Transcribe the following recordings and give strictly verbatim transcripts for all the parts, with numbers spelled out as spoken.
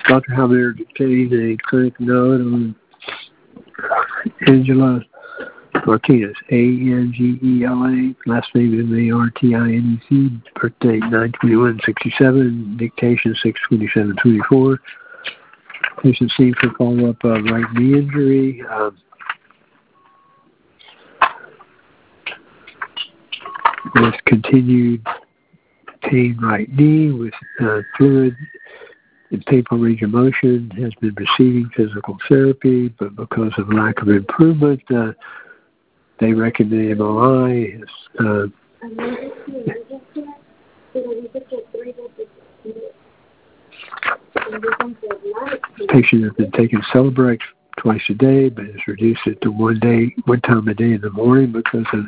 Doctor Halbert dictating a clinic note on Angela Martinez, A N G E L A, last name M A R T I N E C, birthday nine twenty-one sixty-seven, dictation six twenty-seven twenty-four. Patient seen for follow-up uh, right knee injury. Um, with continued pain right knee with uh, fluid and painful range of motion, has been receiving physical therapy, but because of lack of improvement, uh, they recommend M R I. Uh, the patient has been taking Celebrex twice a day, but has reduced it to one day, one time a day in the morning because of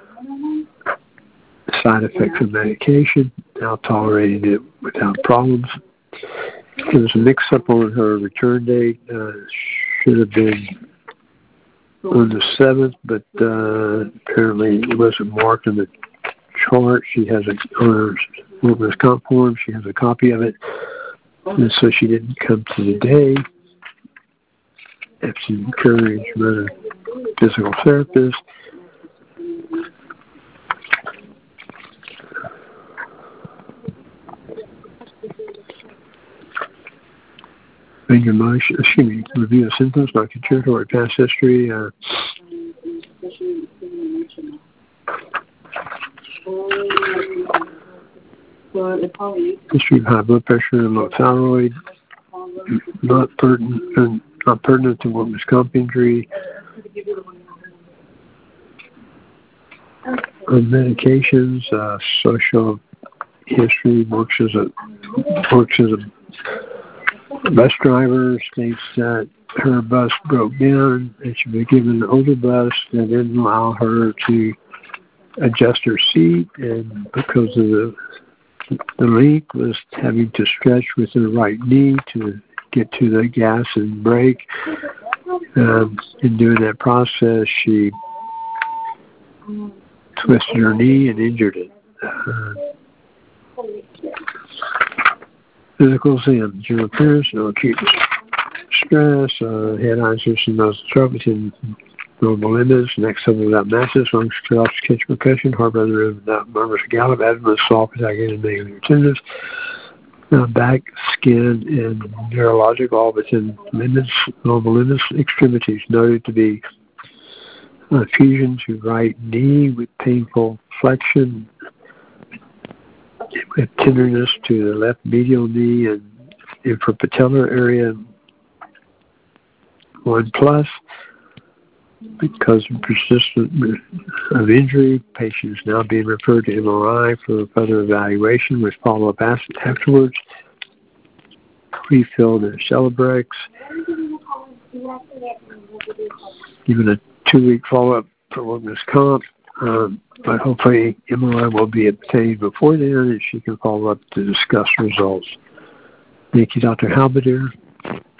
side effects of medication. Now tolerating it without problems. There was a mix-up on her return date. Uh, should have been on the seventh, but uh, apparently it wasn't marked on the chart. She has a, on her workers' comp form, she has a copy of it, and so she didn't come to the day. After encouraged by a physical therapist. Finger motion, excuse me, review of symptoms, not contributory past history. Uh, history of high blood pressure and low thyroid, not pertinent, not pertinent to workers' comp injury. On medications, uh, social history, works as a works as a bus driver, states that her bus broke down and she was given an older bus that didn't allow her to adjust her seat, and because of the the leak was having to stretch with her right knee to get to the gas and brake. Um, in doing that process, she twisted her knee and injured it. Uh, physical exam, general appearance, no acute stress, uh, head, eyes, ears, and nose trouble within normal limits, neck suffer without masses, lungs, collapse, catch percussion, heart rhythm without murmurs, gallop, abdomen, soft, without getting negative tenderness, uh, back, skin, and neurologic, all within limits, normal limits, extremities noted to be uh, fusion to right knee with painful flexion, with tenderness to the left medial knee and infrapatellar area, one plus. Because of persistence of injury, patient is now being referred to M R I for further evaluation with follow-up afterwards. Refilled in Celebrex. Given a two-week follow-up for workers' comp, um, but hopefully M R I will be obtained before then and she can follow up to discuss results. Thank you, Doctor Halbert.